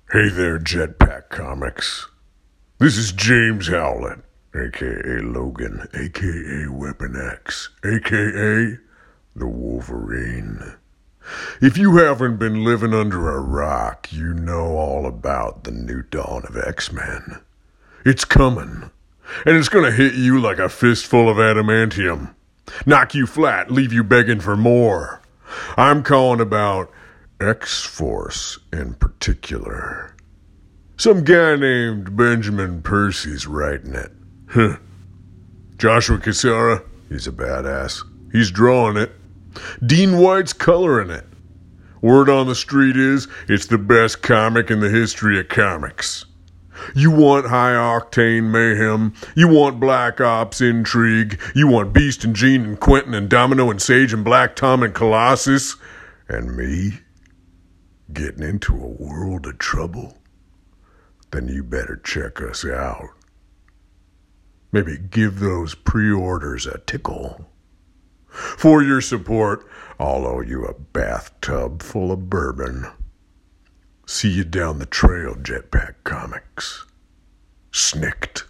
Hey there, Jetpack Comics. This is James Howlett, aka Logan, aka Weapon X, aka the Wolverine. If you haven't been living under a rock, you know all about the new dawn of X-Men. It's coming, and it's gonna hit you like a fistful of adamantium. Knock you flat, leave you begging for more. I'm calling about X-Force in particular. Some guy named Benjamin Percy's writing it. Joshua Cassara, he's a badass. He's drawing it. Dean White's coloring it. Word on the street is, it's the best comic in the history of comics. You want high-octane mayhem. You want Black Ops intrigue. You want Beast and Jean and Quentin and Domino and Sage and Black Tom and Colossus. And me? Getting into a world of trouble? Then you better check us out. Maybe give those pre-orders a tickle. For your support, I'll owe you a bathtub full of bourbon. See you down the trail, Jetpack Comics. Snicked.